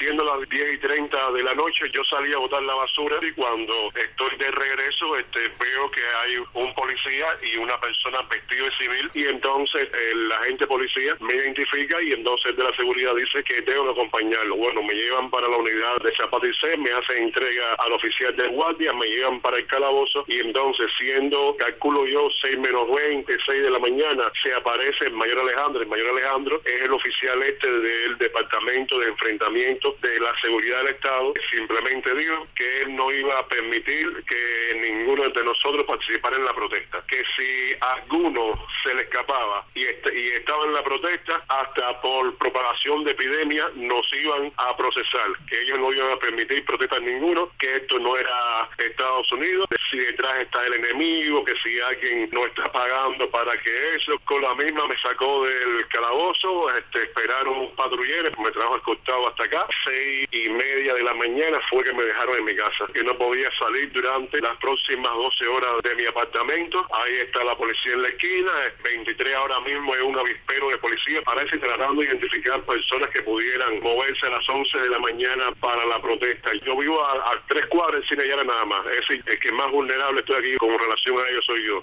siendo las 10:30 de la noche, yo salí a botar la basura y cuando estoy de regreso veo que hay un policía y una persona vestido de civil, y entonces el agente policía me identifica y entonces de la seguridad dice que tengo que acompañarlo. Bueno, me llevan para la unidad de Zapaticé, me hacen entrega al oficial de guardia, me llevan para el calabozo y entonces siendo, calculo yo, 6:20, 6 de la mañana, se aparece el mayor Alejandro. El mayor Alejandro es el oficial del Departamento de Enfrentamiento de la Seguridad del Estado. Simplemente dijo que él no iba a permitir que ninguno de nosotros participara en la protesta, que si a alguno se le escapaba y estaba en la protesta, hasta por propagación de epidemia nos iban a procesar, que ellos no iban a permitir protestas ninguno, que esto no era Estados Unidos, si detrás está el enemigo, que si alguien no está pagando para que eso. Con la misma me sacó del calabozo, esperaron un patrullero, me trajo escoltado hasta acá. 6:30 de la mañana fue que me dejaron en mi casa, que no podía salir durante las próximas 12 horas de mi apartamento. Ahí está la policía en la esquina, 23 ahora mismo es un avispero de policía, parece tratando de identificar personas que pudieran moverse a las 11 de la mañana para la protesta. Yo vivo a 3 cuadras del Cine Yara nada más, es decir, el que más vulnerable estoy aquí con relación a ellos soy yo.